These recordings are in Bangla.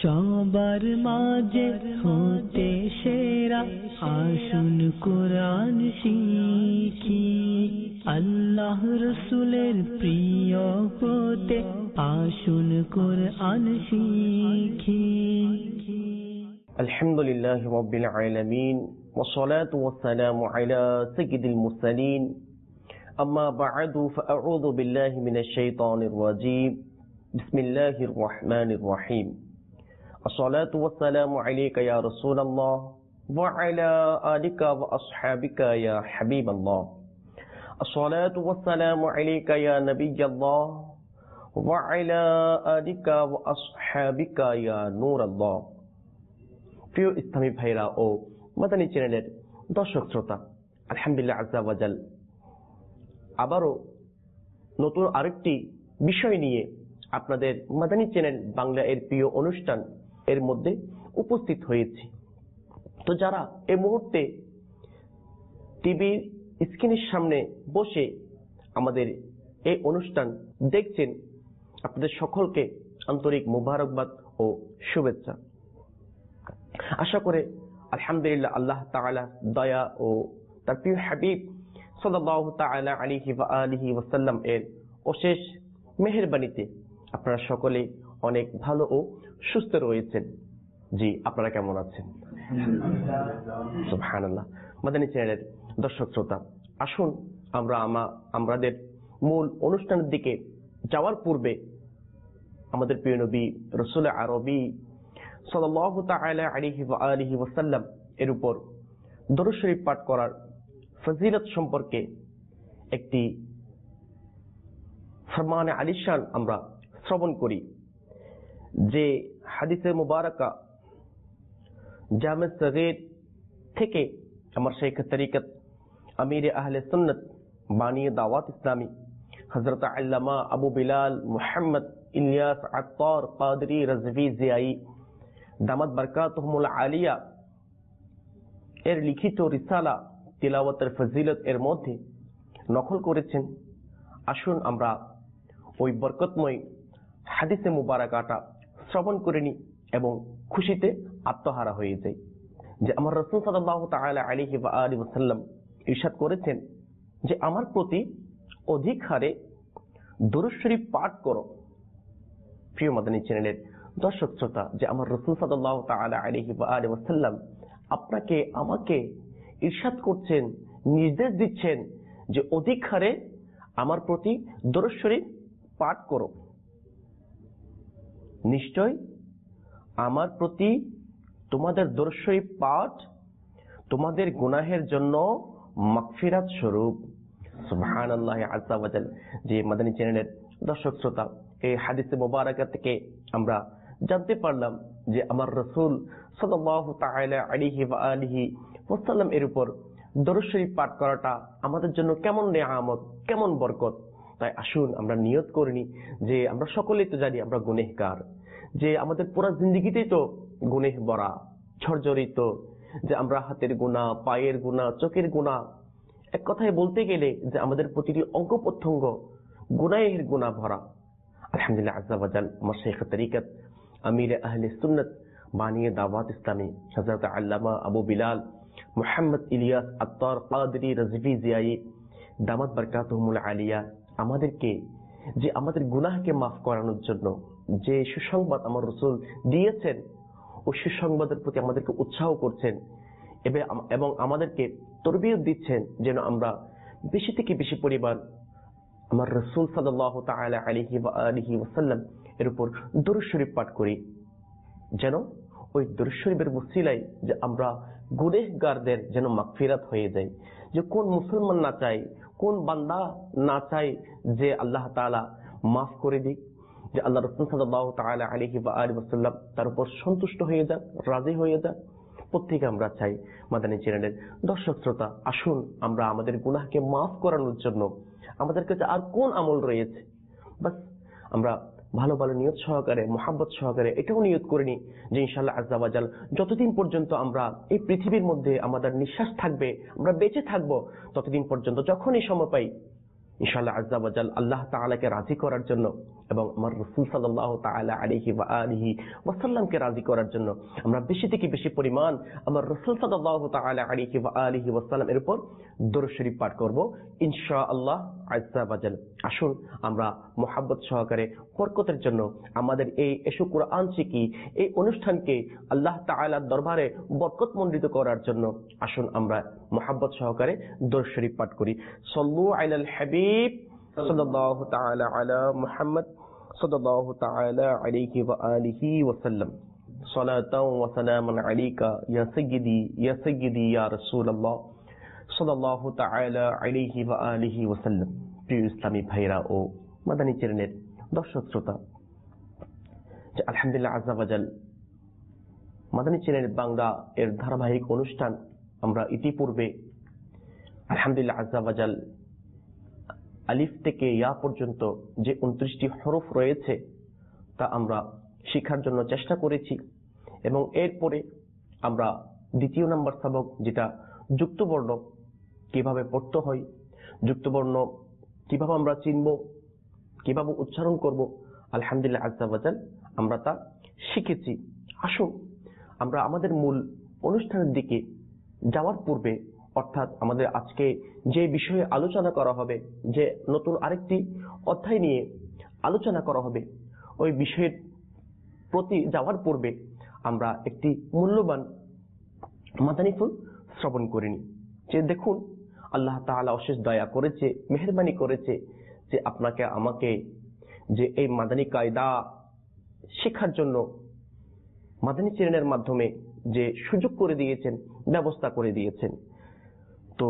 সবার মাঝে হতে সেরা আসুন কোরআন শিখি, আল্লাহ রসুলের প্রিয় হতে আসুন কোরআন শিখি। আলহামদুলিল্লাহি রাব্বিল আলামিন ওয়াসসালাতু ওয়াসসালামু আলা সাইয়্যিদিল মুরসালিন, আম্মা বা'দু ফাআউযু বিল্লাহি মিনাশ শাইতানির রাজীম। বিসমিল্লাহির রহমানির রহিম। আসসালাতু ওয়াসসালামু আলাইকা ইয়া রাসূলাল্লাহ ওয়া আলা আলিকা ওয়া আসহাবিকা ইয়া হাবিবাল্লাহ। আসসালাতু ওয়াসসালামু আলাইকা ইয়া নাবিয়াল্লাহ ওয়া আলা আলিকা ওয়া আসহাবিকা ইয়া নূরাল্লাহ। প্রিয় ইসলামী ভাইরা ও মাদানী চ্যানেলের দর্শক শ্রোতা, আলহামদুলিল্লাহ আযজা ওয়া জাল আবারও নতুন আরেকটি বিষয় নিয়ে আপনাদের মাদানী চ্যানেল বাংলা এর প্রিয় অনুষ্ঠান এর মধ্যে উপস্থিত হয়েছি। তো যারা এই মুহূর্তে টিভির স্ক্রিনের সামনে বসে আমাদের এই অনুষ্ঠান দেখছেন, আপনাদের সকলকে আন্তরিক মুবারকবাদ ও শুভেচ্ছা। আশা করে আলহামদুলিল্লাহ আল্লাহ তাআলা দয়া ও তার প্রিয় হাবিব সাল্লাল্লাহু তাআলা আলাইহি ওয়া আলিহি ওয়াসাল্লাম এর অশেষ মেহেরবানিতে আপনারা সকলে অনেক ভালো ও সুস্থ রয়েছেন। জি, আপনারা কেমন আছেন? সুবহানাল্লাহ। মাদানী চ্যানেলের দর্শক শ্রোতা, আসুন আমাদের মূল অনুষ্ঠানের দিকে যাওয়ার পূর্বে আমাদের প্রিয় নবী রাসূল আরবী সাল্লাল্লাহু তাআলা আলাইহি ওয়া আলিহি ওয়াসাল্লাম এর উপর দরুদ শরীফ পাঠ করার ফজিলত সম্পর্কে একটি ফরমানে আলিশান আমরা শ্রবণ করি। যে হাদিসে মুবারাকা জামে সগীর থেকে আমার শাইখ তরিকত আমির আহলে সুন্নাত বানিয়ে দাওয়াত ইসলামী হযরত আল্লামা আবু বিলাল মুহাম্মদ ইলিয়াস আত্তার কাদরি রাজভী জিয়াই দামাত বরকাতুহুমুল আলিয়া এর লিখিত রিসালা তিলাওয়াতের ফজিলত এর মধ্যে নকল করেছেন। আসুন আমরা ওই বরকতময় হাদিসে মুবারাকাটা শ্রবণ করে নিই এবং খুশিতে আত্মহারা হয়ে যাই। যে আমার রাসূল সাল্লাল্লাহু তাআলা আলাইহি ওয়া আলিহি ওয়াসাল্লাম ইরশাদ করেছেন যে আমার প্রতি অধিক হারে দরুদ শরীফ পাঠ করো। প্রিয় মাদানী চ্যানেলের দর্শক শ্রোতা, যে আমার রাসূল সাল্লাল্লাহু তাআলা আলাইহি ওয়া আলিহি ওয়াসাল্লাম আপনাকে আমাকে ইরশাদ করছেন, নির্দেশ দিচ্ছেন যে অধিক হারে আমার প্রতি দরুদ শরীফ পাঠ করো। নিশ্চয় আমার প্রতি তোমাদের দরুদ শরীফ পাঠ তোমাদের গুনাহের জন্য মাগফিরাত স্বরূপ। সুবহানাল্লাহ আযজা ওয়া জাল। যে মাদানী চ্যানেলের দর্শক শ্রোতা, এই হাদিসে মুবারাকা থেকে আমরা জানতে পারলাম যে আমার রাসূল সাল্লাল্লাহু তাআলা আলাইহি ওয়া আলিহি ওয়াসাল্লাম এর উপর দরুদ শরীফ পাঠ করাটা আমাদের জন্য কেমন নেয়ামত, কেমন বরকত। তাই আসুন আমরা নিয়ত করে নিই যে আমরা সকলেই তো জানি আমরা গুনাহগার, যে আমাদের পুরো জিন্দেগিতেই তো গুনাহ ভরা ঝরঝরিত, যে আমরা হাতের গুনাহ, পায়ের গুনাহ, চোখের গুনাহ, এক কথায় বলতে গেলে যে আমাদের প্রতিটি অঙ্গ প্রত্যঙ্গ গুনাহের গুনাহ ভরা। আলহামদুলিল্লাহ আযজা ওয়া জাল আমার শাইখ তরিকত আমির আহলে সুন্নাত বানিয়ে দাওয়াত ইসলামী হযরত আল্লামা আবু বিলাল মুহাম্মদ ইলিয়াস আত্তার কাদরি রাজভী জিয়াই দামাত বরকাতুহুমুল আলিয়া আমাদেরকে যে আমাদের গুনাহকে মাফ করানোর জন্য যে সুসংবাদ আমার রাসূল দিয়েছেন, ওই সুসংবাদের প্রতি আমাদেরকে উৎসাহ করছেন এবং আমাদেরকে তরবিয়ত দিচ্ছেন যেন আমরা বেশি থেকে বেশি পরিমাণ আমার রাসূল সাল্লাল্লাহু তাআলা আলাইহি ওয়া আলিহি ওয়াসাল্লাম এর উপর দরুদ শরীফ পাঠ করি, যেন ওই দরুদ শরীফের ওসিলায় যে আমরা গুনাহগারদের যেন মাগফিরাত হয়ে যায়। যে কোন মুসলমান না চায়, কোন বান্দা না চায় যে আল্লাহ তাআলা মাফ করে দিক, যে আল্লাহ রাসূল সাল্লাল্লাহু তাআলা আলাইহি ওয়া আলিহি ওয়াসাল্লাম তার উপর সন্তুষ্ট হয়ে যাক, রাজি হয়ে যাক। প্রত্যেকে আমরা চাই। মাদানী চ্যানেলের দর্শক শ্রোতা, আসুন আমরা আমাদের গুনাহকে মাফ করানোর জন্য আমাদের কাছে আর কোন আমল রয়েছে, বাস আমরা ভালো ভালো নিয়ত সহকারে, মুহাব্বত সহকারে এটাও নিয়ত করে নি যে ইনশাআল্লাহ আযজা ওয়া জাল যতদিন পর্যন্ত আমরা এই পৃথিবীর মধ্যে আমাদের নিঃশ্বাস থাকবে, আমরা বেঁচে থাকবো, ততদিন পর্যন্ত যখনই সময় পাই ইনশাআল্লাহ আজ্জা ওয়া জাল আল্লাহ তাআলাকে রাজি করার জন্য এবং আমার রাসূল সাল্লাল্লাহু তাআলা আলাইহি ওয়া আলিহি ওয়াসাল্লামকে রাজি করার জন্য আমরা বেশি থেকে বেশি পরিমাণ আমার রাসূল সাল্লাল্লাহু তাআলা আলাইহি ওয়া আলিহি ওয়াসাল্লাম এর উপর দরুদ শরীফ পাঠ করব ইনশাআল্লাহ আজ্জা ওয়া জাল। আসুন আমরা মুহাব্বত সহকারে বরকতের জন্য আমাদের এই এশু কোরআন শিখি এই অনুষ্ঠানকে আল্লাহ তাআলার দরবারে বরকতমণ্ডিত করার জন্য আসুন আমরা মুহাব্বত সহকারে দরুদ শরীফ পাঠ করি। সাল্লু আলাল হাবিব সাল্লাল্লাহু তাআলা আলা মুহাম্মদ সাল্লাল্লাহু তাআলা আলাইহি ওয়া আলিহি ওয়া সাল্লাম। সালাতাও ওয়া সালামান আলাইকা ইয়া সাইয়্যিদি ইয়া রাসূলুল্লাহ সাল্লাল্লাহু তাআলা আলাইহি ওয়া আলিহি ওয়া সাল্লাম। প্রিয় ইসলামী ভাইরা ও মাদানী চ্যানেলের দর্শক শ্রোতা, যে আলহামদুলিল্লাহ আজ্জা ওয়া জাল মাদানী চ্যানেল বাংলা এর ধারাবাহিক অনুষ্ঠান আমরা ইতিপূর্বে আলহামদুলিল্লাহ আজ্জা ওয়া জাল আলিফ থেকে ইয়া পর্যন্ত যে 29টি হরফ রয়েছে তা আমরা শেখার জন্য চেষ্টা করেছি এবং এরপরে আমরা দ্বিতীয় নাম্বার সবক যেটা যুক্তবর্ণ কিভাবে পড়তে হয়, যুক্তবর্ণ কিভাবে আমরা চিনব, কিভাবে উচ্চারণ করব, আলহামদুলিল্লাহ আজ্জা ওয়া জাল আমরা তা শিখেছি। আসুন আমরা আমাদের মূল অনুষ্ঠানের দিকে যাওয়ার পূর্বে, অর্থাৎ আমাদের আজকে যে বিষয়ে আলোচনা করা হবে, যে নতুন আরেকটি অধ্যায় নিয়ে আলোচনা করা হবে, ওই বিষয়ের প্রতি যাওয়ার পূর্বে আমরা একটি মূল্যবান মাদানী ফুল শ্রবণ করিনি। যে দেখুন আল্লাহ তাআলা অশেষ দয়া করেছে, মেহেরবানি করেছে যে আপনাকে আমাকে যে এই মাদানী কায়দা শেখার জন্য মাদানী চ্যানেলের মাধ্যমে যে সুযোগ করে দিয়েছেন, ব্যবস্থা করে দিয়েছেন। তো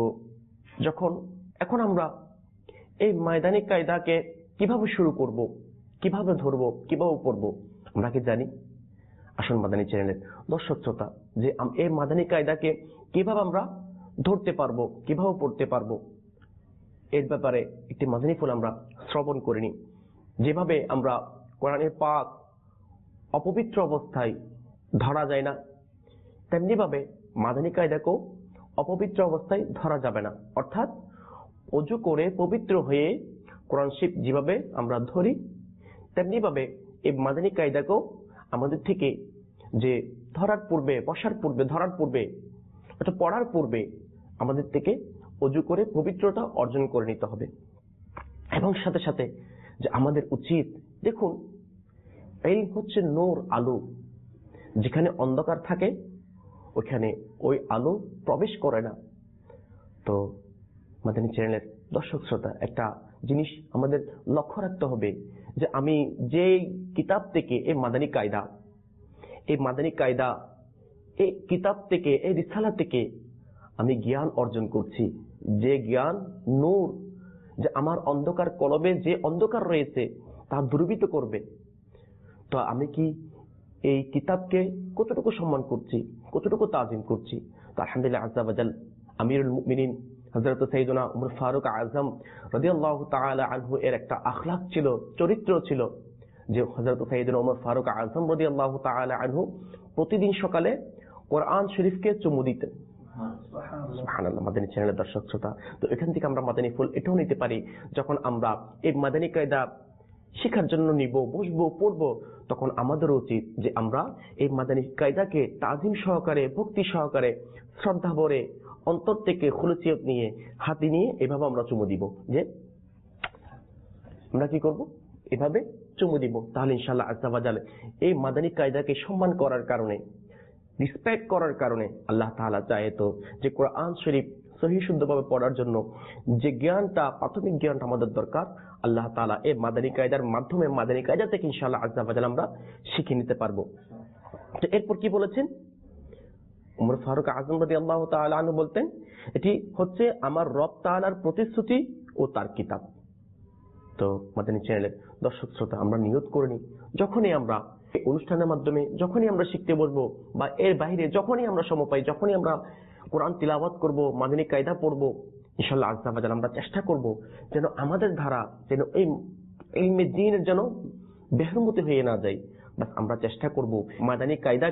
এখন আমরা এই মাদানী কায়দাকে কিভাবে শুরু করব, কিভাবে ধরবো, কিভাবে পড়বো আমরা কি জানি? আসুন মাদানী চ্যানেলের দর্শক শ্রোতা, যে এই মাদানী কায়দাকে কিভাবে আমরা ধরতে পারবো, কিভাবে পড়তে পারবো, এর ব্যাপারে একটি মাদানী ফুল আমরা শ্রবণ করে নিই। যেভাবে আমরা কোরআনের পাক অপবিত্র অবস্থায় ধরা যায় না, তেমনি ভাবে মাদানী কায়দাকেও অপবিত্র অবস্থায় ধরা যাবে না। অর্থাৎ ওযু করে পবিত্র হয়ে কোরআন শরীফ যেভাবে আমরা ধরি, তেমনি ভাবে এই মাদানী কায়দাকেও আমাদের থেকে যে ধরার পূর্বে, বসার পূর্বে, ধরার পূর্বে, অর্থাৎ পড়ার পূর্বে আমাদের থেকে ওযু করে পবিত্রতা অর্জন করে নিতে হবে। এবং সাথে সাথে যে আমাদের উচিত, দেখুন এই হচ্ছে নূর, আলো। যেখানে অন্ধকার থাকে ওইখানে ওই আলো প্রবেশ করে না। তো মাদানী চ্যানেলের দর্শক শ্রোতা, একটা জিনিস আমাদের লক্ষ্য রাখতে হবে যে আমি যে কিতাব থেকে এই মাদানী কায়দা, এই কিতাব থেকে, এই রিসালা থেকে আমি জ্ঞান অর্জন করছি, যে জ্ঞান নূর, যে আমার অন্ধকার কলবে যে অন্ধকার রয়েছে তা দূরীভূত করবে। তো আমি কি এই কিতাবকে কতটুকু সম্মান করছি, কতটুকু তাজিম করছি? তো আলহামদুলিল্লাহ আজ্জা ওয়া জাল আমিরুল মুমিনিন হযরত সাইয়েদনা উমর ফারুক আযম রাদিয়াল্লাহু তাআলা আনহু এর একটা আখলাক ছিল, চরিত্র ছিল, যে হযরত সাইয়েদনা উমর ফারুক আযম রাদিয়াল্লাহু তাআলা আনহু প্রতিদিন সকালে কোরআন শরীফকে চুমু দিতেন। সুবহানাল্লাহ। মাদানী চ্যানেলের দর্শক শ্রোতা, তো এখান থেকে আমরা মাদানী ফুল এটাও নিতে পারি, যখন আমরা এই মাদানী কায়দা শেখার জন্য নিব, বসবো, পড়বো, তখন আমাদের উচিত যে আমরা এই মাদানী কায়দাকে তাজিম সহকারে, ভক্তি সহকারে, শ্রদ্ধা ভরে, অন্তর থেকে খুলুসিয়ত নিয়ে, হাতে নিয়ে এভাবে আমরা চুমু দিব। যে আমরা কি করব? এভাবে চুমু দিব। তাহলে ইনশাআল্লাহ আজ্জা ওয়া জাল এই মাদানী কায়দাকে সম্মান করার কারণে, রিসপেক্ট করার কারণে আল্লাহ তাআলা চায় তো যে কোরআন শরীফ সহি শুদ্ধভাবে পড়ার জন্য যে জ্ঞানটা, প্রাথমিক জ্ঞানটা আমাদের দরকার, আল্লাহ তাআলা এই মাদানী কায়দার মাধ্যমে, মাদানী কায়দা থেকে ইনশাআল্লাহ আজ্জা ওয়া জাল আমরা শিখে নিতে পারবো। তো এরপর কি বলেছেন? উমর ফারুক আযম রাদিয়াল্লাহু তাআলা আনহু বলতেন, এটি হচ্ছে আমার রব তাআলার প্রতিশ্রুতি ও তার কিতাব। তো মাদানী চ্যানেলের দর্শক শ্রোতা, আমরা নিয়ত করে নিই, যখনই আমরা এই অনুষ্ঠানের মাধ্যমে, যখনই আমরা শিখতে বসবো বা এর বাইরে যখনই আমরা সময় পাই, যখনই আমরা কোরআন তিলাওয়াত করব, মাদানী কায়দা পড়বো, ইনশাআল্লাহ আজ্জা ওয়া জাল আমরা চেষ্টা করব যেন আমাদের ধারা যেন এই ইলমে দ্বীনের যেন বেহুরমতি হয়ে না যায়। বাস আমরা চেষ্টা করব মাদানী কায়দাকে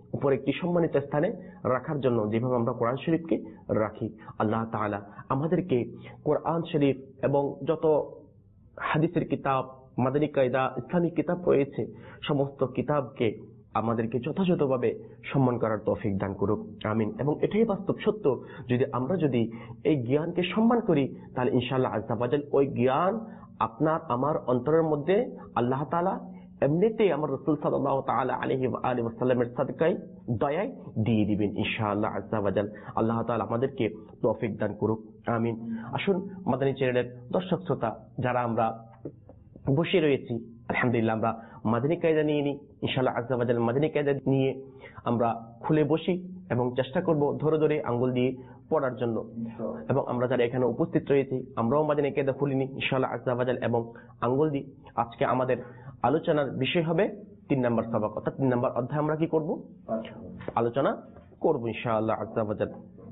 উপর একটি সম্মানিত স্থানে রাখার জন্য যেভাবে আমরা কোরআন শরীফকে রাখি। আল্লাহ তাআলা আমাদেরকে কোরআন শরীফ এবং যত হাদিসের কিতাব, মাদানী কায়দা, ইসলামিক কিতাব রয়েছে সমস্ত কিতাবকে আমাদেরকে যথাযথভাবে সম্মান করার তৌফিক দান করুক, আমিন। এবং এটাই বাস্তব সত্য, আমরা যদি এই জ্ঞানকে সম্মান করি তাহলে ইনশাআল্লাহ আজ্জা ওয়াজাল ওই জ্ঞান আপনার আমার অন্তরের মধ্যে আল্লাহ তাআলা এমনিতেই আমার রাসূল সাল্লাল্লাহু তাআলা আলাইহি ওয়া আলিহি ওয়াসাল্লামের সাদকায় দয়ায় দিয়ে দিবেন ইনশাআল্লাহ আজ্জা ওয়াজাল। আল্লাহ তাআলা আমাদেরকে তৌফিক দান করুক, আমিন। আসুন মাদানী চ্যানেলের দর্শক শ্রোতা যারা আমরা বসে রয়েছি, আলহামদুলিল্লাহ আমরা মাদানী কায়দা নিয়ে নিই ইনশাআল্লাহ আজ্জা ওয়াজাল। মাদানী কায়দা নিয়ে আমরা খুলে বসি এবং চেষ্টা করব ধরে ধরে আঙ্গুল দিয়ে পড়ার জন্য। এবং আমরা যারা এখানে উপস্থিত রয়েছি আমরাও মাদানী কায়দা খুলিনি ইনশাআল্লাহ আজ্জা ওয়াজাল এবং আঙ্গুল দিই। আজকে আমাদের আলোচনার বিষয় হবে 3 নম্বর সবক, অর্থাৎ 3 নম্বর অধ্যায় আমরা কি করব, আলোচনা করব ইনশাআল্লাহ আজ্জা ওয়াজাল।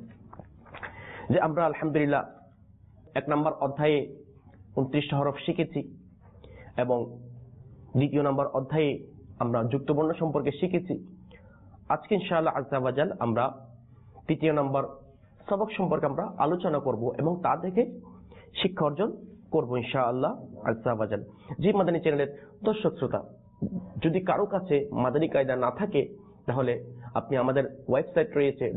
যে আমরা আলহামদুলিল্লাহ 1 নম্বর অধ্যায়ে 29টা হরফ শিখেছি এবং 2 নম্বর অধ্যায়ে আমরা যুক্তবর্ণ সম্পর্কে শিখেছি। আজকে ইনশাআল্লাহ আজ্জা ওয়াজাল আমরা 3 নম্বর সবক সম্পর্কে আমরা আলোচনা করব এবং তা থেকে শিক্ষা অর্জন করব ইনশাআল্লাহ আজ্জা ওয়াজাল। যে মাদানী চ্যানেলের দর্শক শ্রোতা যদি কারো কাছে মাদানী কায়দা না থাকে তাহলে আপনি আমাদের ওয়েবসাইট রয়েছে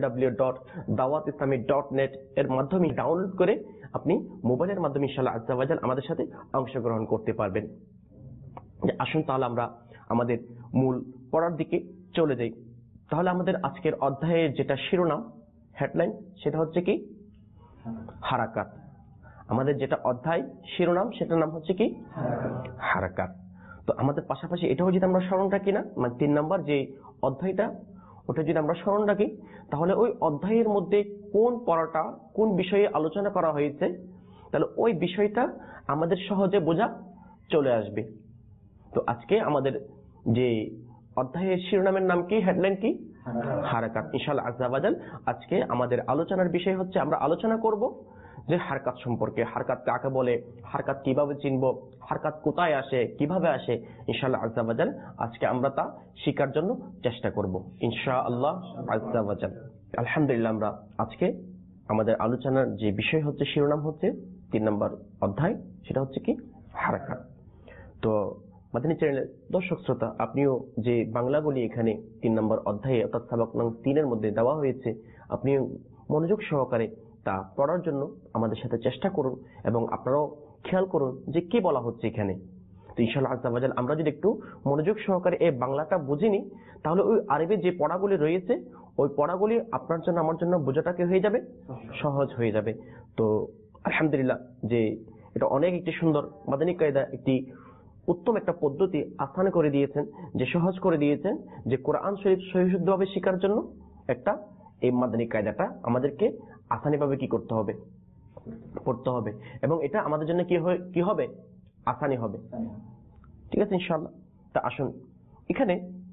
www.dawatislami.net এর মাধ্যমে ডাউনলোড করে আপনি মোবাইলের মাধ্যমে ইনশাআল্লাহ আজ্জা ওয়াজাল আমাদের সাথে অংশগ্রহণ করতে পারবেন। আসুন তাহলে আমরা আমাদের মূল পড়ার দিকে চলে যাই। তাহলে আমাদের আজকের অধ্যায়ের যেটা শিরোনাম হেডলাইন সেটা হচ্ছে কি হারাকাত। আমাদের যেটা অধ্যায় শিরোনাম সেটার নাম হচ্ছে কি হারাকাত। তো আমাদের পাশাপাশি এটাও যদি আমরা স্মরণ রাখি না, মানে 3 নম্বর যে অধ্যায়টা ওটা যদি আমরা স্মরণ রাখি তাহলে ওই অধ্যায়ের মধ্যে কোন পড়াটা কোন বিষয়ে আলোচনা করা হয়েছে তাহলে ওই বিষয়টা আমাদের সহজে বোঝা চলে আসবে। তো আজকে আমাদের যে অধ্যায়ের শিরোনামের নাম কি, হেডলাইন কি, হারাকাত। ইনশাআল্লাহ আজ্জা ওয়াজাল আজকে আমাদের আলোচনার বিষয় হচ্ছে আমরা আলোচনা করব যে হারকাত সম্পর্কে। হারকাত কাকে বলে, হারকাত কিভাবে চিনব, হারকাত কোথায় আসে, কিভাবে আসে, ইনশাআল্লাহ আজ্জা ওয়াজাল আজকে আমরা তা শেখার জন্য চেষ্টা করব ইনশাআল্লাহ আজ্জা ওয়াজাল। আলহামদুলিল্লাহ আমরা আজকে আমাদের আলোচনার যে বিষয় হচ্ছে শিরোনাম হচ্ছে 3 নম্বর অধ্যায়, সেটা হচ্ছে কি হারকাত। তো মাদানী চ্যানেলের দর্শক শ্রোতা আপনিও যে বাংলাগুলি এখানে 3 নম্বর অধ্যায়ে অর্থাৎ সবক নং 3 এর মধ্যে দেওয়া হয়েছে আপনিও মনোযোগ সহকারে তা পড়ার জন্য আমাদের সাথে চেষ্টা করুন এবং আপনারাও খেয়াল করুন যে কি বলা হচ্ছে এখানে। তো ইনশাআল্লাহ আজ্জা ওয়াজাল আমরা যদি একটু মনোযোগ সহকারে এই বাংলাটা বুঝিনি তাহলে ওই আরবি যে পড়াগুলি রয়েছে ওই পড়াগুলি আপনার জন্য আমার জন্য বোঝাটাকে হয়ে যাবে সহজ হয়ে যাবে। তো আলহামদুলিল্লাহ যে এটা অনেক একটি সুন্দর মাদানী কায়দা, একটি উত্তম একটা পদ্ধতি আসান করে দিয়েছেন, যে সহজ করে দিয়েছেন যে কোরআন শরীফ সহিশুদ্ধভাবে শেখার জন্য একটা এই মাদানী কায়দাটা আমাদেরকে আসানিভাবে কি করতে হবে, পড়তে হবে এবং এটা আমাদের জন্য কি হবে আসানি হবে। ঠিক আছে ইনশাআল্লাহ। তা আসুন এখানে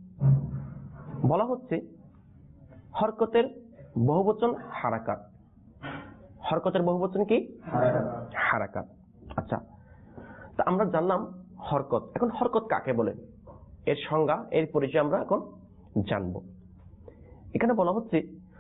বলা হচ্ছে হরকতের বহুবচন হারাকাত। হরকতের বহুবচন কি হারাকাত। আচ্ছা, তা আমরা জানলাম হরকত। এখন হরকত কাকে বলে এর সংজ্ঞা এর পরিচয় আমরা এখন জানবো। এখানে বলা হচ্ছে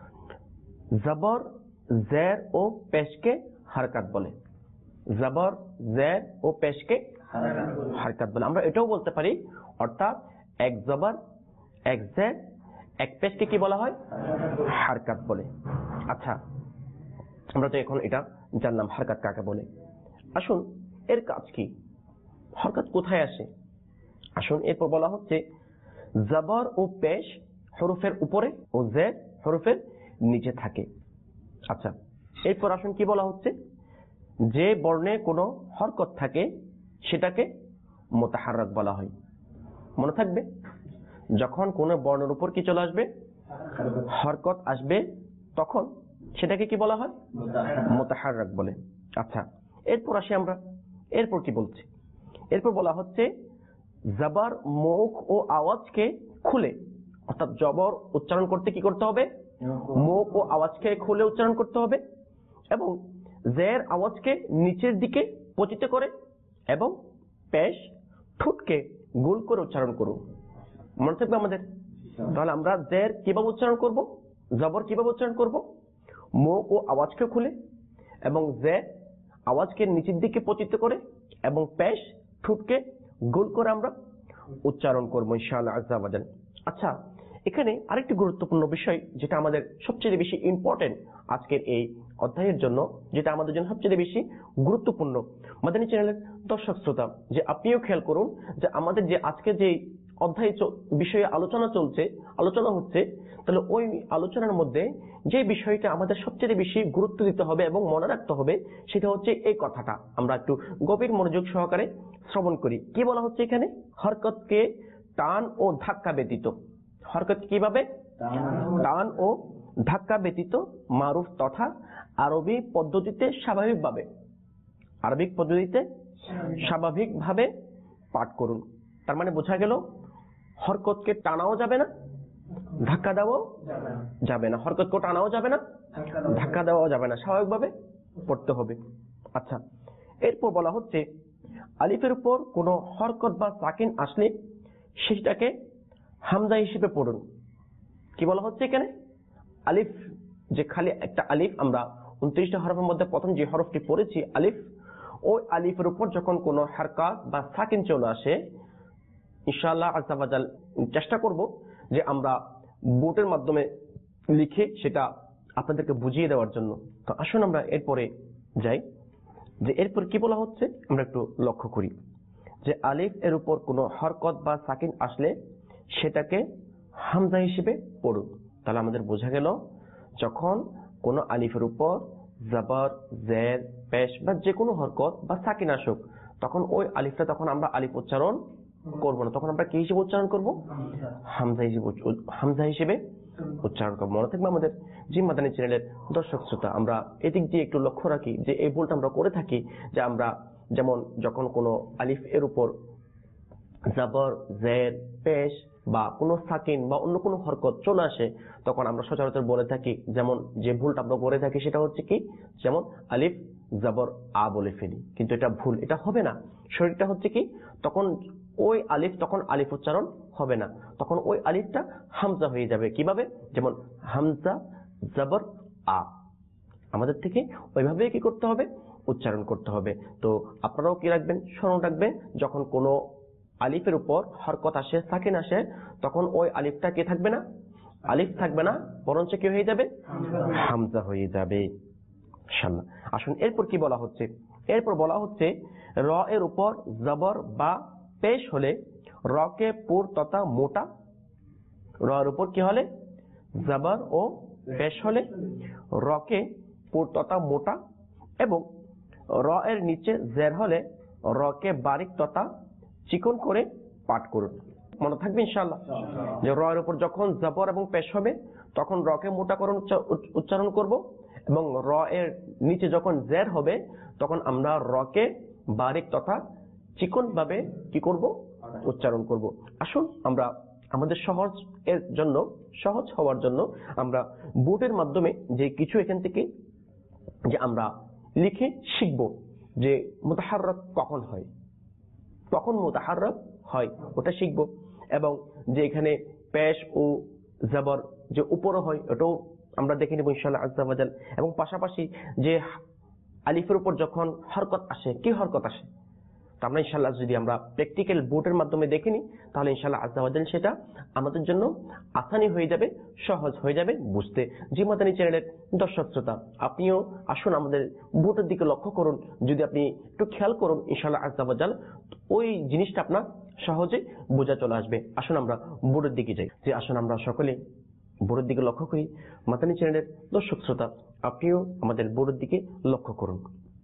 জবর জের ও পেশকে হারকাত বলে। জবর জের ও পেশকে হারকাত বলে। আমরা এটাও বলতে পারি অর্থাৎ এক জবর এক জের এক পেশকে কি বলা হয় হারকাত বলে। আচ্ছা, আমরা তো এখন এটা জানলাম হারকাত কাকে বলে। আসুন এর কাজ কি, হরকত কোথায় আসে। আসুন এরপর বলা হচ্ছে জবর ও পেশ হরফের উপরে ও জের হরফের নিচে থাকে। আচ্ছা, এরপর আসুন কি বলা হচ্ছে, যে বর্ণে কোনো হরকত থাকে সেটাকে মুতাহাররাক বলা হয়। মনে থাকবে যখন কোনো বর্ণের উপর কি চলে আসবে হরকত আসবে তখন সেটাকে কি বলা হয় মুতাহাররাক বলে। আচ্ছা, এরপর আসি আমরা এরপর কি বলছি। এরপর বলা হচ্ছে জবর মুখ ও আওয়াজকে খুলে, অর্থাৎ জবর উচ্চারণ করতে কি করতে হবে মুখ ও আওয়াজকে খুলে উচ্চারণ করতে হবে এবং জের আওয়াজকে নিচের দিকে পতিত করে এবং পেশ ঠোঁটকে গোল করে উচ্চারণ করুন। মনে থাকবে আমাদের তাহলে আমরা জের কিভাবে উচ্চারণ করব, জবর কিভাবে উচ্চারণ করব? মুখ ও আওয়াজকে খুলে এবং জে আওয়াজকে নিচের দিকে পতিত করে এবং পেশ ঠোঁটকে গোল করে আমরা উচ্চারণ করবো ইনশাআল্লাহ আজ্জা ওয়া জাল। আচ্ছা, এখানে আরেকটি গুরুত্বপূর্ণ বিষয় যেটা আমাদের সবচেয়ে বেশি ইম্পর্টেন্ট আজকের এই অধ্যায়ের জন্য, যেটা আমাদের জন্য সবচেয়ে বেশি গুরুত্বপূর্ণ মাদানী চ্যানেলের দর্শক শ্রোতা, যে আপনিও খেয়াল করুন যে আমাদের যে আজকে যে অধ্যায় বিষয়ে আলোচনা হচ্ছে, তাহলে ওই আলোচনার মধ্যে যে বিষয়টা আমাদের সবচেয়ে বেশি গুরুত্ব দিতে হবে এবং মনে রাখতে হবে সেটা হচ্ছে এই কথাটা। আমরা একটু গভীর মনোযোগ সহকারে শ্রবণ করি। কি বলা হচ্ছে এখানে? হরকতকে টান ও ধাক্কা ব্যতীত, হরকত কিভাবে? টান ও ধাক্কা ব্যতীত মারুফ তথা আরবি পদ্ধতিতে স্বাভাবিকভাবে পাঠ করুন। তার মানে বোঝা গেল হরকতকে টানাও যাবে না, ধাক্কা দেওয়াও যাবে না, হরকতকে টানাও যাবে না, ধাক্কা দেওয়াও যাবে না, স্বাভাবিকভাবে পড়তে হবে। আচ্ছা, এরপর বলা হচ্ছে আলিফের উপর কোন হরকত বা সাকিন আসলে সেটাকে হামজা হিসেবে পড়ুন। কি বলা হচ্ছে এখানে? আলিফ, যে খালি একটা আলিফ, আমরা 29টা হরফের মধ্যে প্রথম যে হরফটি পড়েছি আলিফ, ওই আলিফের উপর যখন কোন হরকত বা সাকিন চলে আসে, ইনশাআল্লাহ আজ্জা ওয়া জাল চেষ্টা করব যে আমরা বোর্ডের মাধ্যমে লিখে সেটা আপনাদেরকে বুঝিয়ে দেওয়ার জন্য। তো আসুন আমরা এরপরে যাই, যে এরপর কি বলা হচ্ছে আমরা একটু লক্ষ্য করি। যে আলিফ এর উপর কোন হরকত বা সাকিন আসলে সেটাকে হামজা হিসেবে পড়ুন। তাহলে আমাদের বোঝা গেল যখন কোন আলিফের উপর জবর, জের, পেশ বা যে কোনো হরকত বা সাকিন আসুক, তখন ওই আলিফটা তখন আমরা আলিফ উচ্চারণ করব না, তখন আমরা কি হিসেবে উচ্চারণ করব? হামজা হিসেবে উচ্চারণ করব। মনে থাকবে আমাদের জি মাদানী চ্যানেলের দর্শক শ্রোতা, আমরা এদিক দিয়ে একটু লক্ষ্য রাখি যে এই ভুলটা আমরা করে থাকি, যে আমরা যেমন যখন কোনো আলিফ এর উপর জবর, জের, পেশ বা কোনো সাকিন বা অন্য কোনো হরকত চলে আসে, তখন আমরা সচরাচর বলে থাকি, যেমন যে ভুলটা আমরা করে থাকি সেটা হচ্ছে কি, যেমন আলিফ জবর আ বলে ফেলি, কিন্তু এটা ভুল, এটা হবে না। শরীরটা হচ্ছে কি, তখন ওই আলিফ তখন আলিফ উচ্চারণ হবে না, তখন ওই আলিফটা হামজা হয়ে যাবে। কিভাবে? যেমন হামজা জবর আ, আমাদের থেকে ওইভাবে কি করতে হবে? উচ্চারণ করতে হবে। তো আপনারাও কি রাখবেন? স্মরণ রাখবেন, যখন কোনো আলিফের উপর হরকত আসে, সাকিন আসে, তখন ওই আলিফটা কি থাকবে না? আলিফ থাকবে না, বরঞ্চ কি হয়ে যাবে? হামজা হয়ে যাবে। ইনশাআল্লাহ। আসুন এরপর কি বলা হচ্ছে? এরপর বলা হচ্ছে র এর উপর জবর বা পেশ হলে রকে পুর তথা মোটা, র এর উপর কি হলে? জবর ও পেশ হলে রকে পুর তথা মোটা, এবং র এর নিচে জের হলে রকে বারিক তথা চিকন করে পাঠ করুন। মনে থাকবে ইনশাআল্লাহ যে র এর উপর যখন জবর এবং পেশ হবে তখন রকে মোটা করে উচ্চারণ করব, এবং র এর নিচে যখন জের হবে তখন আমরা রকে বারিক তথা চিকন ভাবে কি করব? উচ্চারণ করব। আসুন আমরা আমাদের সহজ হওয়ার জন্য আমরা বোর্ডের মাধ্যমে যে কিছু এখান থেকে যে আমরা লিখে শিখব যে মুতাহাররক কখন হয়, কখন মুতাহাররক হয় ওটা শিখব, এবং যে এখানে পেশ ও জবর যে উপরে হয় ওটাও আমরা দেখে নেব ইনশাআল্লাহ আজ্জা ওয়া জাল। এবং পাশাপাশি যে আলিফের উপর যখন হরকত আসে, কি হরকত আসে, তো আমরা ইনশাআল্লাহ যদি আমরা প্র্যাকটিক্যাল বোর্ডের মাধ্যমে দেখে নিই, তাহলে ইনশাআল্লাহ আজ্জা ওয়া জাল সেটা আমাদের জন্য আসানি হয়ে যাবে, সহজ হয়ে যাবে বুঝতে। জি মাদানী চ্যানেলের দর্শক শ্রোতা, আপনিও আসুন আমাদের বোর্ডের দিকে লক্ষ্য করুন। যদি আপনি একটু খেয়াল করুন, ইনশাআল্লাহ আজ্জা ওয়া জাল ওই জিনিসটা আপনার সহজে বোঝা চলে আসবে। আসুন আমরা বোর্ডের দিকে যাই। যে আসুন আমরা সকলে বোর্ডের দিকে লক্ষ্য করি। মাদানী চ্যানেলের দর্শক শ্রোতা, আপনিও আমাদের বোর্ডের দিকে লক্ষ্য করুন।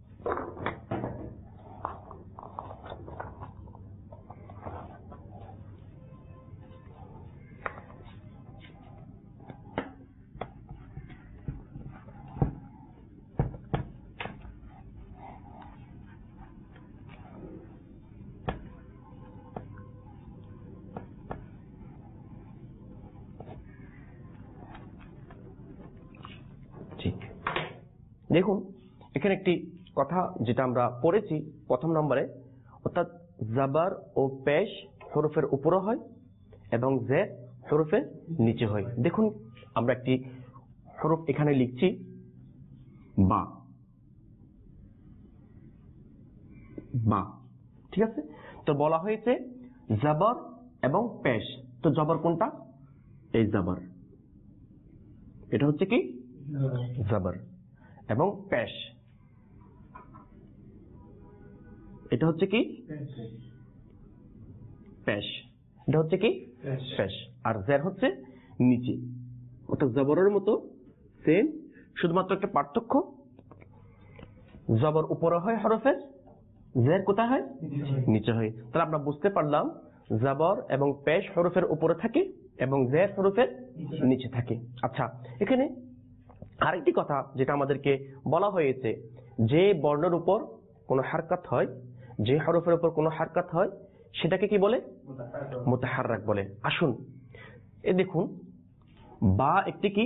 দেখুন এখানে একটি কথা যেটা আমরা পড়েছি প্রথম নম্বরে, অর্থাৎ জবর ও পেশ হরফের উপরে হয় এবং জের হরফের নিচে হয়। দেখুন আমরা একটি হরফ এখানে লিখছি বা, বা, ঠিক আছে। তো বলা হয়েছে জবর এবং পেশ। তো জবর কোনটা? এই জবর, এটা হচ্ছে কি জবর, এবং পেশ এটা হচ্ছে কি পেশ, এটা হচ্ছে কি পেশ। আর জের হচ্ছে নিচে, অর্থাৎ জবরের মতো সেম, শুধুমাত্র একটা পার্থক্য, জবর উপরে হয় হরফের, জের কোথায় হয়? নিচে হয়। তাহলে আমরা বুঝতে পারলাম জবর এবং পেশ হরফের উপরে থাকে এবং জের হরফের নিচে থাকে। আচ্ছা, এখানে আরেকটি কথা যেটা আমাদেরকে বলা হয়েছে, যে বর্ণের উপর কোনো হারকাত হয়, যে হরফের উপর কোনো হারকাত হয় সেটাকে কি বলে? মুতাহাররাক বলে। আসুন এ দেখুন, বা একটি কি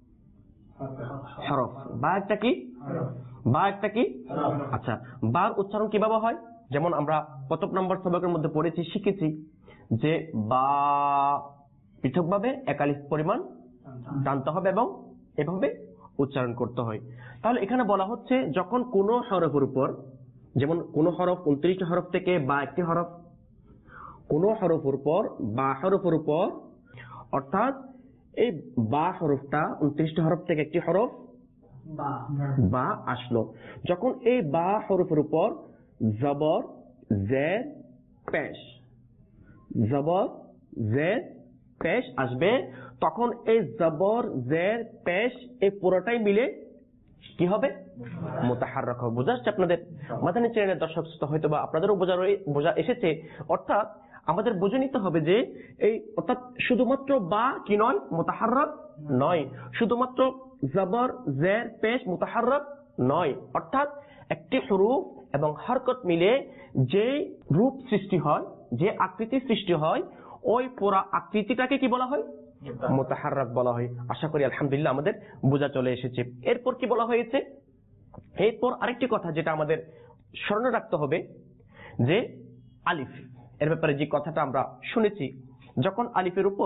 হরফ, বা একটা কি, বা একটা কি। আচ্ছা, বার উচ্চারণ কিভাবে হয়? যেমন আমরা প্রথম নম্বর সবকের মধ্যে পড়েছি, শিখেছি যে বা পৃথকভাবে একালিফ পরিমাণ টানতে হবে এবং এভাবে উচ্চারণ করতে হয়। তাহলে এখানে বলা হচ্ছে যখন কোন হরফের উপর, যেমন কোন হরফ 29টি হরফ থেকে বা একটি হরফ, কোন হরফের উপর বা হরফের উপর, অর্থাৎ এই বা হরফটা 29টি হরফ থেকে একটি হরফ বা আসলো, যখন এই বা হরফের উপর জবর জের পেশ, জবর জের পেশ আসবে, তখন এই জবর জের পেশ এই পুরোটাই মিলে কি হবে? মুতাহাররাক হবে। বোঝা যাচ্ছে আপনাদের? মাদানী চ্যানেলের দর্শক হয়তো বা আপনাদেরও বোঝা এসেছে। অর্থাৎ আমাদের বুঝে নিতে হবে যে এই, অর্থাৎ শুধুমাত্র বা কি নয়, মুতাহাররাক নয়, শুধুমাত্র জবর জের পেশ মুতাহাররাক নয়, অর্থাৎ একটি হরফ এবং হরকত মিলে যে রূপ সৃষ্টি হয়, যে আকৃতি সৃষ্টি হয়, ওই পুরা আকৃতিটাকে কি বলা হয়? মুতাহাররাক বলা হয়। আশা করি আলহামদুলিল্লাহ আমাদের বোঝা চলে এসেছে। এরপর কি বলা হয়েছে? এরপর আরেকটি কথা যেটা আমাদের স্মরণে রাখতে হবে, যে আলিফ, এর ব্যাপারে যে কথাটা আমরা শুনেছি, যখন আলিফের উপর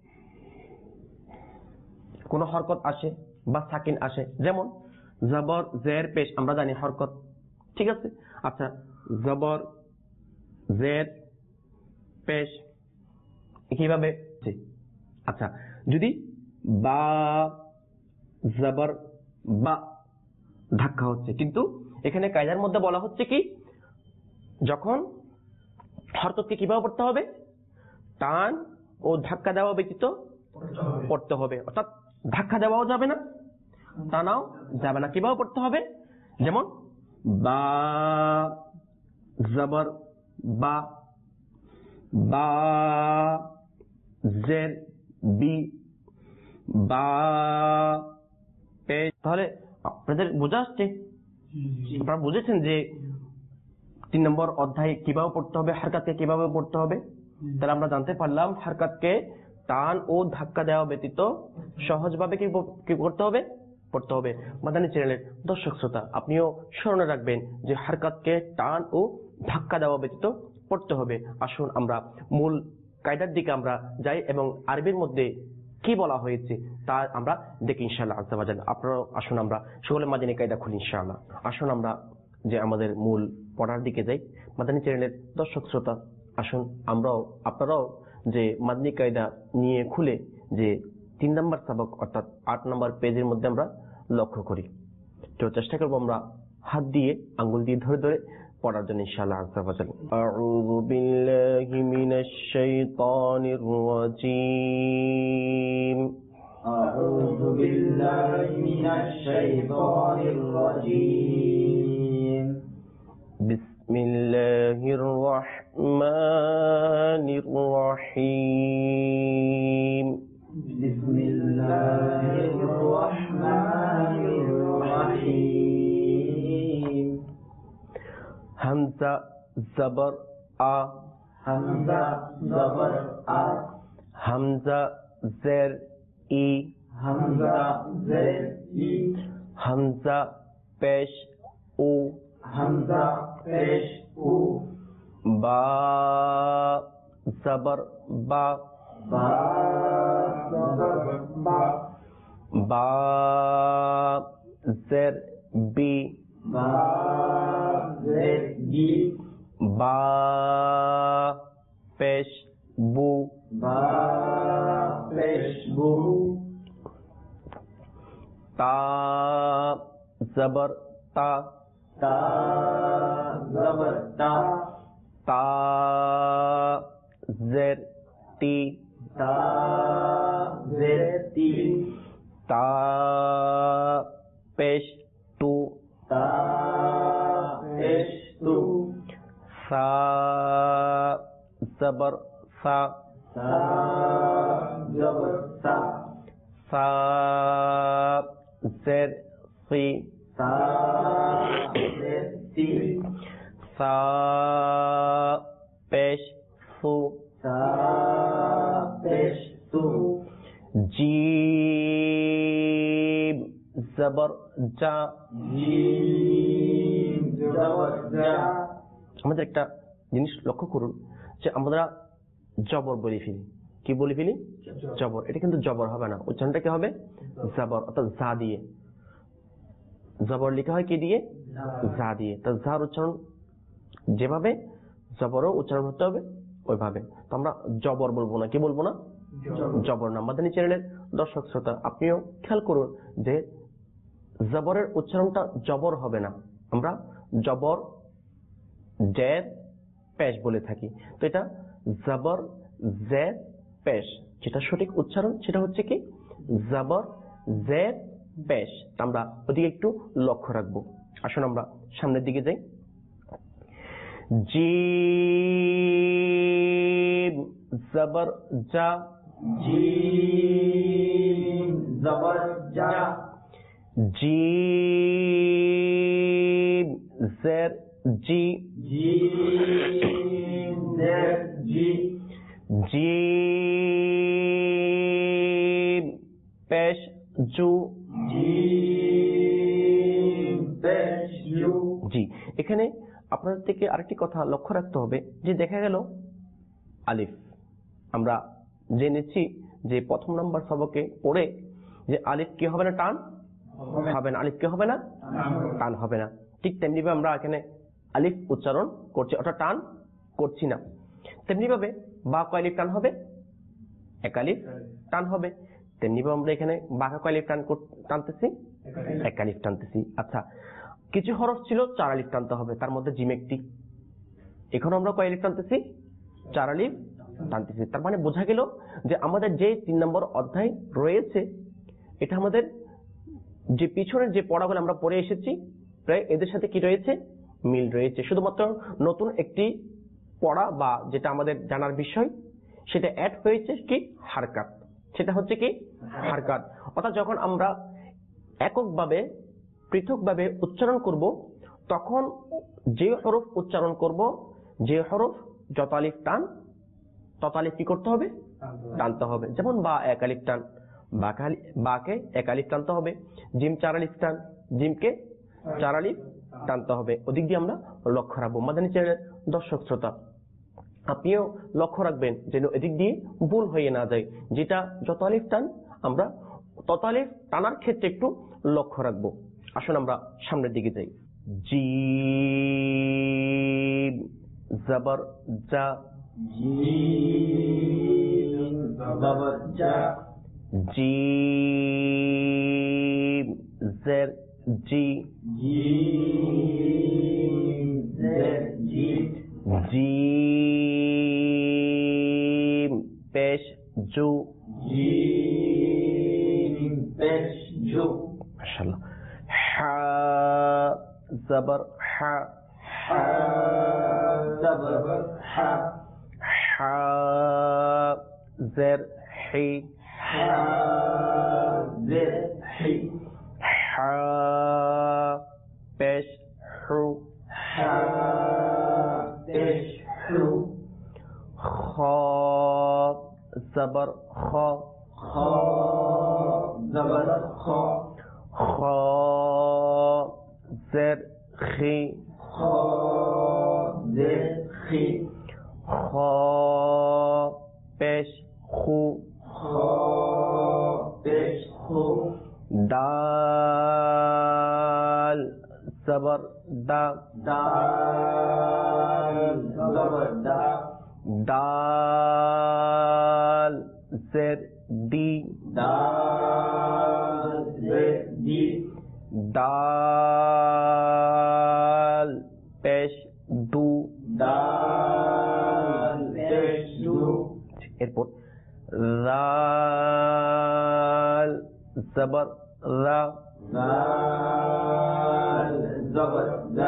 কোন হরকত আসে বা সাকিন আসে, যেমন জবর জের পেশ, আমরা জানি হরকত, ঠিক আছে। আচ্ছা, জবর জের পেশ কিভাবে? আচ্ছা, যদি বা জবর বা ধাক্কা হচ্ছে, কিন্তু এখানে কায়দার মধ্যে বলা হচ্ছে কি, যখন হরকতকে কিভাবে পড়তে হবে? টান ও ধাক্কা দেওয়া ব্যতীত পড়তে হবে, অর্থাৎ ধাক্কা দেওয়াও যাবে না, টানাও যাবে না। কিভাবে পড়তে হবে? যেমন বা জবর বা, বা জের বি, বা পেশ। তাহলে আপনাদের বোঝা আসছে? আপনারা বুঝেছেন যে 3 নম্বর অধ্যায় কিভাবে পড়তে হবে, হারকাতকে কিভাবে পড়তে হবে। তাহলে আমরা জানতে পারলাম হারকাতকে টান ও ধাক্কা দেওয়া ব্যতীত সহজভাবে কি করতে হবে? পড়তে হবে। মাদানী চ্যানেলের দর্শক শ্রোতা, আপনিও স্মরণে রাখবেন যে হারকাতকে টান ও ধাক্কা দেওয়া ব্যতীত পড়তে হবে। আসুন আমরা মূল কায়দার দিকে আমরা যাই এবং আরবির মধ্যে কি বলা হয়েছে তা আমরা দেখি ইনশাআল্লাহ আজ্জা ওয়া জাল্লা। আপনারাও আসুন আমরা সকলে মাদানী কায়দা খুলি ইনশাআল্লাহ। আসুন আমরা যে আমাদের মূল পড়ার দিকে যাই। মাদানী চ্যানেলের দর্শক শ্রোতা, আসুন আমরাও, আপনারাও যে মাদানী কায়দা নিয়ে খুলে যে 3 নম্বর সবক অর্থাৎ 8 নম্বর পেজের মধ্যে আমরা লক্ষ্য করি। তো চেষ্টা করবো আমরা হাত দিয়ে, আঙ্গুল দিয়ে ধরে ধরে পড়ার জন্য ইনশাআল্লাহ আজ্জা ওয়া জাল্লা। আউযু বিল্লাহি মিনাশ শাইতানির রাজীম। আউযু বিল্লাহি মিনাশ শাইতানির রাজীম। বিসমিল্লাহির রাহমানির রাহিম। বিসমিল্লাহির রাহমানির রাহিম। হামজা জবর আ, হামজা জবর আ, হামজা জের ই, হামজা জের ই, হামজা পেশ উ, হামজা পেশ উ, বা জবর বা, ba zabar ba ba zer bi ba zer bi ba pesh bu ba pesh bu ta zabar ta ta zabar ta ta zer ti ta zer ti ta pesh tu ta pesh tu sa zabar sa sa zabar sa sa zer si sa zer si sa pesh su sa pesh su jim zabar ja jim zabar ja আমাদের একটা জিনিস লক্ষ্য করুন যে আমরা জবর বলে ফেলি কি বলে ফেলি জবর এটা কিন্তু জবর হবে না উচ্চারণটা কি হবে জবর অর্থাৎ জা দিয়ে জবর লেখা হয় কি দিয়ে জা দিয়ে তো জার উচ্চারণ যেভাবে জবরও উচ্চারণ হতে হবে ওইভাবে তো আমরা জবর বলবো না কি বলবো না জবর না মাদানী চ্যানেলের দর্শক শ্রোতা আপনিও খেয়াল করুন যে জবরের উচ্চারণটা জবর হবে না আমরা জবর জের পেশ বলে থাকি তো এটা জবর জের পেশ যেটা সঠিক উচ্চারণ সেটা হচ্ছে কি জবর জের পেশ আমরা ওদিকে একটু লক্ষ্য রাখবো আসুন আমরা সামনের দিকে যাই জিম জবর জা jim zabar ja জিম জের জি jim zer ji জিম পেশ জু jim pesh ju জি এখানে আপনাদের থেকে আরেকটি কথা লক্ষ্য রাখতে হবে যে দেখা গেল আলিফ আমরা জেনেছি যে প্রথম নাম্বার সবকে পড়ে যে আলিফ কি হবে না টান হবে না আলিফ কি হবে না টান হবে না ঠিক তেমনি ভাবে আমরা এখানে আলিফ উচ্চারণ করছি অর্থাৎ টান করছি না তেমনি ভাবে বা কয় আলিফ টান হবে এক আলিফ টান হবে তেমনি ভাবে আমরা এখানে বাঁকা কয় আলিফ টানতেছি এক আলিফ টানতেছি আচ্ছা কিছু হরফ ছিল 4 আলিফ টানতে হবে তার মধ্যে জিম একটি এখন আমরা কয় আলিফ টানতেছি 4 আলিফ টানতেছি তার মানে বোঝা গেল যে আমাদের যে 3 নম্বর অধ্যায় রয়েছে এটা আমাদের যে পিছনের যে পড়াগুলো আমরা পড়ে এসেছি প্রায় এদের সাথে কি রয়েছে মিল রয়েছে শুধুমাত্র নতুন একটি পড়া বা যেটা আমাদের জানার বিষয় সেটা অ্যাড হয়েছে কি হারকাত সেটা হচ্ছে কি হারকাত অর্থাৎ যখন আমরা এককভাবে পৃথকভাবে উচ্চারণ করব তখন যে হরফ উচ্চারণ করব যে হরফ যত আলিফ টান তত আলিফ কি করতে হবে টানতে হবে যেমন বা এক আলিফ টান বাকে এক আলিফ টানতে হবে জিম 4 আলিফ টান জিমকে 4 আলিফ টানতে হবে ওদিক দিয়ে আমরা লক্ষ্য রাখবো মাদানী চ্যানেলের দর্শক শ্রোতা আপনিও লক্ষ্য রাখবেন যেন এদিক দিয়ে ভুল হয়ে না যায় যেটা যত আলিফ টান আমরা তত আলিফ টানার ক্ষেত্রে একটু লক্ষ্য রাখবো আসুন আমরা সামনের দিকে যাই জিম জবর জা jim zabar ja জিম জের জি jim zer ji জিম পেশ জু jim pesh ju মাশাআল্লাহ হা জবর হা ha zabar ha হা জের হি ha zer hi হা পেশ হু ha pesh hu খ জবর খ kha zabar kha খ জের খি kha zer khi খ পেশ খু, خا پیش خو দাল জবর দা, دال زبر دا দাল জের দি, دال زر دی দাল পেশ দু, دال پیش دو এরপর রাল জবর রা, دال زبر دا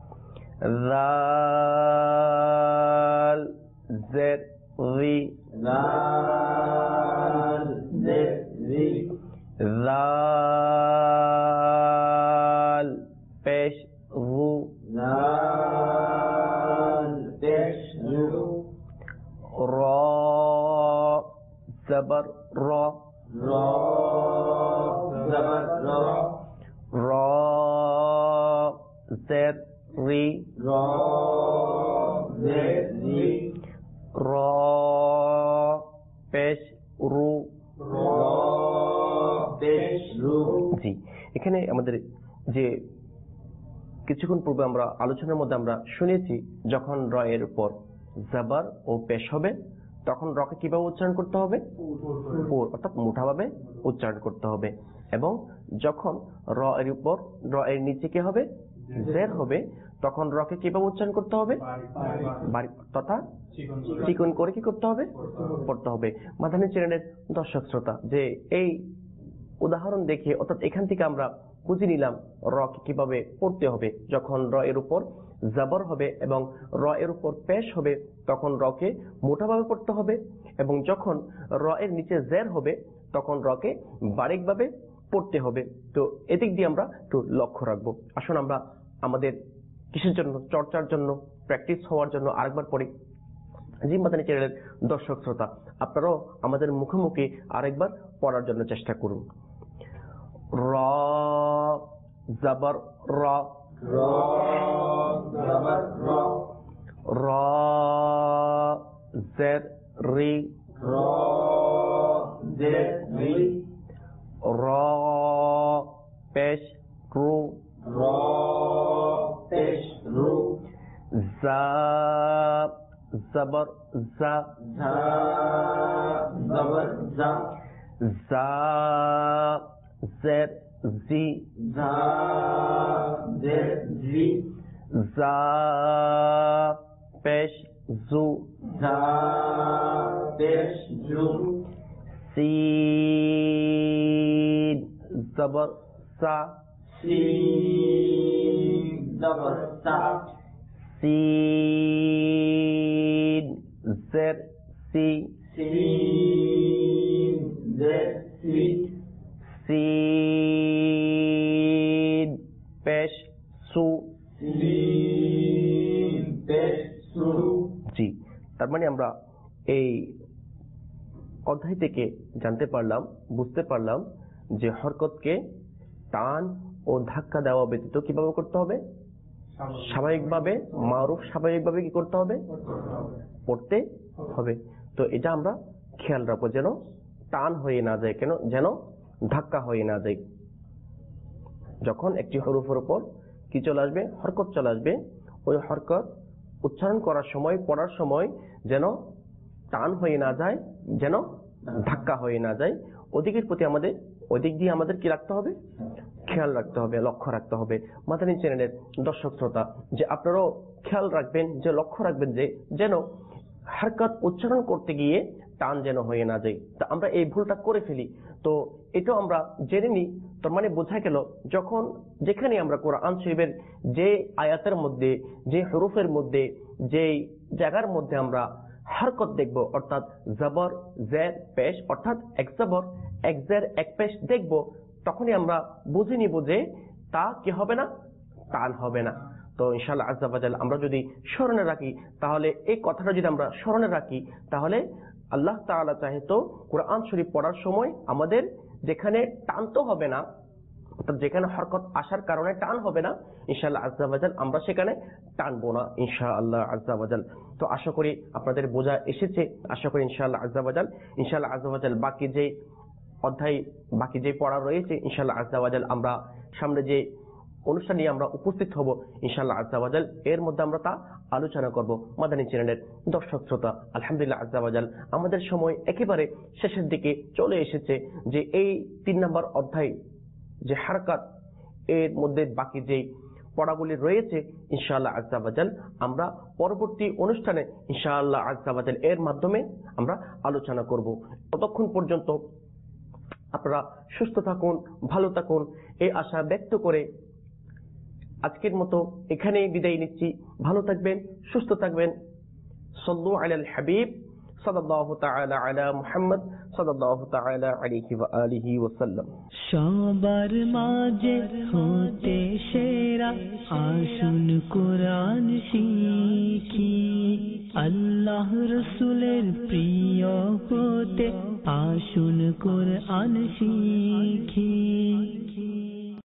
রাল জের রি, دال زر ری রাল পেশ রু, دال پیش رو র জবর র, را زبر را র জের রি, را زر ری র পেশ রু। را پیش رو জি, এখানে আমাদের যে কিছুক্ষণ পূর্বে আমরা আলোচনার মধ্যে আমরা শুনেছি যখন র এর উপর জবর ও পেশ হবে তখন রকে কিভাবে উচ্চারণ করতে হবে, অর্থাৎ মুঠাভাবে উচ্চারণ করতে হবে, এবং যখন র এর উপর র এর নিচে কি হবে, জের হবে, তখন রকে কিভাবে উচ্চারণ করতে হবে, তথা চিকন করে কি করতে হবে, পড়তে হবে। মাদানী চ্যানেলের দর্শক শ্রোতা, যে এই উদাহরণ দেখে অর্থাৎ এখান থেকে আমরা বুঝে নিলাম রকে কিভাবে পড়তে হবে। যখন র এর উপর জবর হবে এবং র এর উপর পেশ হবে তখন রকে মোটাভাবে পড়তে হবে, এবং যখন র এর নিচে জের হবে তখন রকে বারিকভাবে পড়তে হবে। তো এদিক দিয়ে আমরা একটু লক্ষ্য রাখবো। আসুন আমরা আমাদের কিসের জন্য, চর্চার জন্য, প্র্যাকটিস হওয়ার জন্য আরেকবার পড়ি। জি মাদানী চ্যানেলের দর্শক শ্রোতা, আপনারাও আমাদের মুখোমুখি আরেকবার পড়ার জন্য চেষ্টা করুন। র জবর র, را زبر را র জের রি, را زر ری র পেশ রু, را پیش رو জা জবর জা, ঝা زبر زا জা জের জি, ঝা زر زی জা পেশ জু, ঝা پیش جو সিন জবর সা, سین زبر سا সিন জের সি, سین زر سی সিন পেশ সু। سین پیش سو জি, তার মানে আমরা এই অধ্যায় থেকে জানতে পারলাম, বুঝতে পারলাম যে হরকতকে টান ও ধাক্কা দেওয়া ব্যতীত কিভাবে করতে হবে, স্বাভাবিকভাবে মারুফ স্বাভাবিকভাবে কি করতে হবে, পড়তে হবে। তো এটা আমরা খেয়াল রাখবো যেন টান হয়ে না যায়, কেন যেন ধাক্কা হয়ে না যায়। যখন একটি হরফের উপর কি চলে আসবে, হরকত চলে আসবে, ওই হরকত উচ্চারণ করার সময়, পড়ার সময় যেন টান হয়ে না যায়, যেন ধাক্কা হয়ে না যায়। ওদিকের প্রতি আমাদের, ওদিক দিয়ে আমাদের কি রাখতে হবে, খেয়াল রাখতে হবে, লক্ষ্য রাখতে হবে। মাদানী চ্যানেলের দর্শক শ্রোতা, যে আপনারাও খেয়াল রাখবেন, যে লক্ষ্য রাখবেন যে যেন হরকত উচ্চারণ করতে গিয়ে টান যেন হয়ে না যায়। তা আমরা এই ভুলটা করে ফেলি। তো এটাও আমরা জেনে নিই। তার মানে বোঝা গেল যখন যেখানে আমরা কোরআন শরীফের যে আয়াতের মধ্যে, যে হরফের মধ্যে, যে জায়গার মধ্যে আমরা হরকত দেখব, অর্থাৎ জবর জের পেশ, অর্থাৎ এক জবর এক জের এক পেশ দেখব, তখনই আমরা বুঝে নিব যে তা কি হবে না, টান হবে না। তো ইনশাআল্লাহ আজ্জা ওয়া জাল্লা আমরা যদি স্মরণে রাখি, তাহলে এই কথাটা যদি আমরা স্মরণে রাখি, তাহলে আল্লাহ তাআলা চাহে তো কোরআন শরীফ পড়ার সময় আমাদের যেখানে টান তো হবে না, অর্থাৎ যেখানে হরকত আসার কারণে টান হবে না, ইনশাআল্লাহ আজ্জা ওয়া জাল আমরা সেখানে টানবো না ইনশাআল্লাহ আজ্জা ওয়া জাল। তো আশা করি আপনাদের বোঝা এসেছে, আশা করি ইনশাআল্লাহ আজ্জা ওয়া জাল। ইনশাআল্লাহ আজ্জা ওয়া জাল বাকি যে অধ্যায়, বাকি যে পড়া রয়েছে ইনশাআল্লাহ আজ্জা ওয়া জাল আমরা সামনে যে অনুষ্ঠানে আমরা উপস্থিত হব ইনশাআল্লাহ আজ্জা ওয়া জাল, এর মধ্যে আমরা তা আলোচনা করব। মাদানী চ্যানেলের দর্শক শ্রোতা, আলহামদুলিল্লাহ আজ্জা ওয়া জাল আমাদের সময় একেবারে শেষের দিকে চলে এসেছে। যে এই 3 নম্বর অধ্যায় যে হারকাত, এর মধ্যে বাকি যে পড়াগুলি রয়েছে ইনশাআল্লাহ আজ্জা ওয়া জাল আমরা পরবর্তী অনুষ্ঠানে ইনশাআল্লাহ আজ্জা ওয়া জাল এর মাধ্যমে আমরা আলোচনা করব। ততক্ষণ পর্যন্ত আপনারা সুস্থ থাকুন, ভালো থাকুন, এই আশা ব্যক্ত করে আজকের মতো এখানেই বিদায় নিচ্ছি। ভালো থাকবেন, সুস্থ থাকবেন। সাল্লু আলাল হাবিব সাল্লাল্লাহু তাআলা আলা মুহাম্মদ সাল্লাল্লাহু তাআলা আলাইহি ওয়া আলিহি ওয়া সাল্লাম। সবার মাঝে হতে সেরা, আসুন কোরআন শিখি। আল্লাহ রসুলের প্রিয় হতে আসুন কোরআন শিখি।